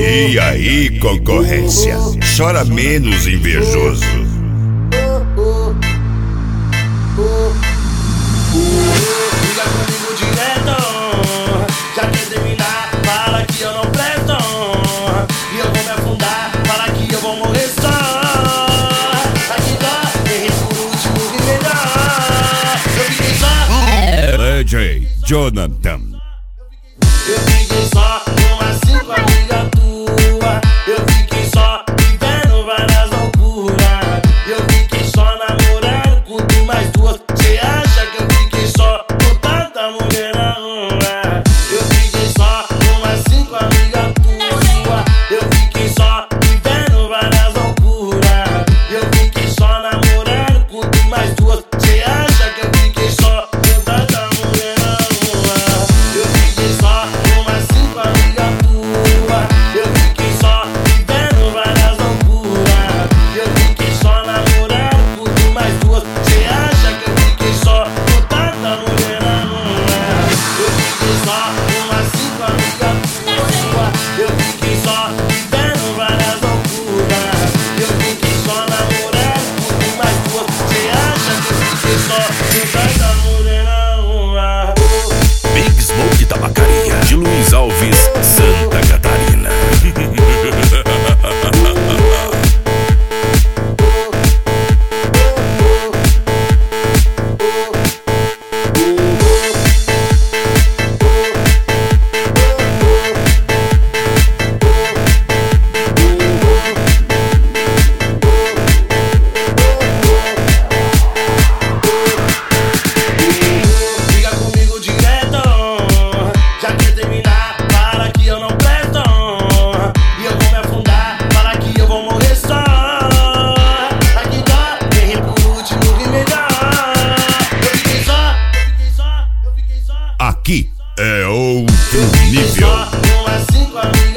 E aí, concorrência, chora menos, invejoso. Liga comigo direto, já quer terminar, fala que eu não presto. E eu vou me afundar, fala que eu vou morrer só. Aqui dó, errei por último e melhor. Eu fiquei só DJ Jonathan. Eu fiquei só com as 5 amigas tuas. Eu fiquei só vivendo várias loucuras. Eu fiquei só namorando com tu mais duas. Cê acha que eu fiquei só com tanta mulher na rua? Eu fiquei só com as 5 amigas tuas. Eu fiquei só vivendo várias loucuras. Eu fiquei só namorando com tu mais duas. Cê acha que eu fiquei só com tanta mulher na rua? Eu fiquei só com umas 5 amigas tuas. Eu fiquei só vivendo várias loucuras. Eu fiquei só namorando com tu mais duas. Cê acha que eu fiquei só com tanta mulher na rua? Eu fiquei só com umas 5 amigas tuas. Eu fiquei só vivendo várias loucuras. Eu fiquei só namorando com tu mais duas. Cê acha que eu fiquei só com tanta mulher na rua? Big Smoke Tabacaria, de Luiz Alves, Santa Catarina. Liga comigo direto, já quer terminar, fala que eu não presto. E eu vou me afundar, fala que eu vou morrer só. Aqui dó, errei por último e melhor. Eu fiquei só, eu fiquei só. Aqui é outro Eu fiquei nível. só com as 5 amigas